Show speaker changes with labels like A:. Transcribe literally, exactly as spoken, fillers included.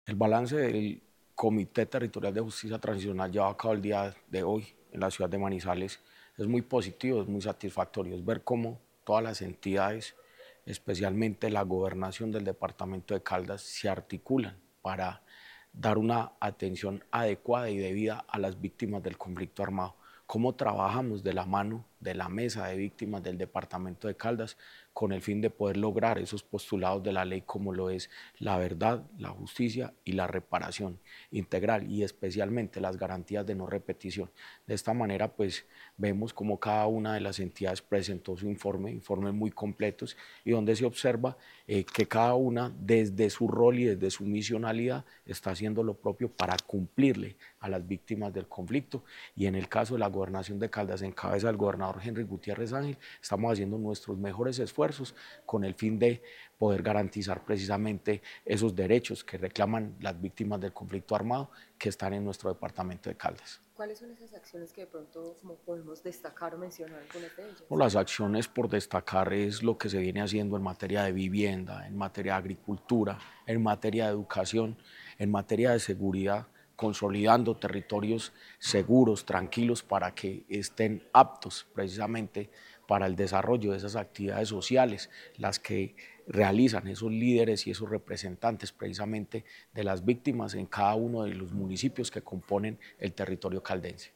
A: El balance del Comité Territorial de Justicia Transicional llevado a cabo el día de hoy en la ciudad de Manizales es muy positivo, es muy satisfactorio, es ver cómo todas las entidades, especialmente la gobernación del departamento de Caldas, se articulan para dar una atención adecuada y debida a las víctimas del conflicto armado. Cómo trabajamos de la mano de la mesa de víctimas del departamento de Caldas con el fin de poder lograr esos postulados de la ley como lo es la verdad, la justicia y la reparación integral y especialmente las garantías de no repetición. De esta manera pues vemos como cada una de las entidades presentó su informe, informes muy completos y donde se observa eh, que cada una desde su rol y desde su misionalidad está haciendo lo propio para cumplirle a las víctimas del conflicto y en el caso de la gobernación de Caldas en cabeza del gobernador Henry Gutiérrez Ángel estamos haciendo nuestros mejores esfuerzos con el fin de poder garantizar precisamente esos derechos que reclaman las víctimas del conflicto armado que están en nuestro departamento de Caldas.
B: ¿Cuáles son esas acciones que de pronto como podemos destacar o mencionar algunas de
A: No,
B: ellas?
A: las acciones por destacar es lo que se viene haciendo en materia de vivienda, en materia de agricultura, en materia de educación, en materia de seguridad, consolidando territorios seguros, tranquilos, para que estén aptos precisamente para el desarrollo de esas actividades sociales, las que realizan esos líderes y esos representantes precisamente de las víctimas en cada uno de los municipios que componen el territorio caldense.